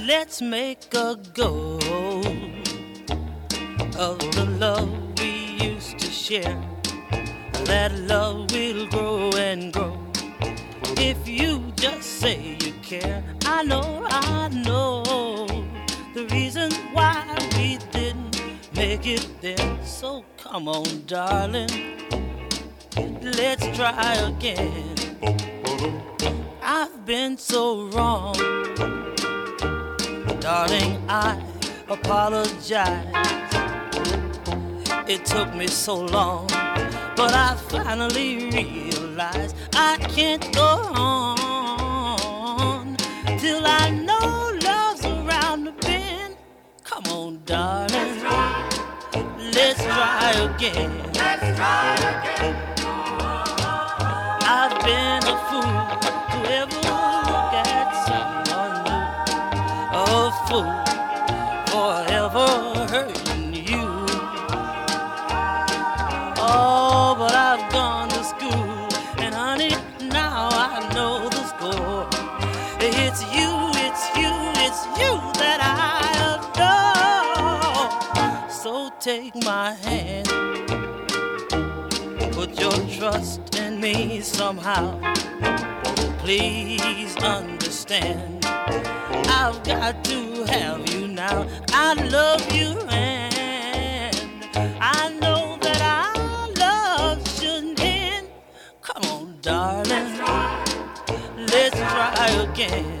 Let's make a go of the love we used to share. That love will grow and grow if you just say you care. I know the reason why we didn't make it then. So come on, darling, let's try again. I've been so wrong, darling, I apologize. It took me so long, but I finally realized I can't go on till I know love's around the bend. Come on, darling, let's try again. I've been a fool to ever look at someone new, a fool forever hurting you. Oh, but I've gone to school, and honey, now I know the score. It's you that I adore. So take my hand, put your trust in me somehow. Please understand, I've got to have you now. I love you and I know that our love shouldn't end. Come on, darling, let's try again.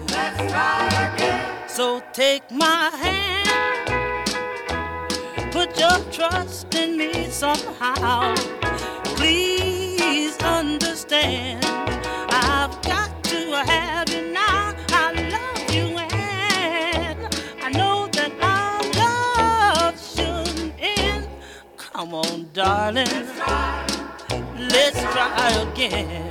So take my hand, put your trust in me somehow. Please understand, I've got to have you now. I love you and I know that our love shouldn't end. Come on, darling, let's try again.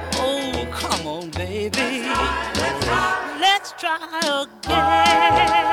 Oh, come on, baby, let's try again.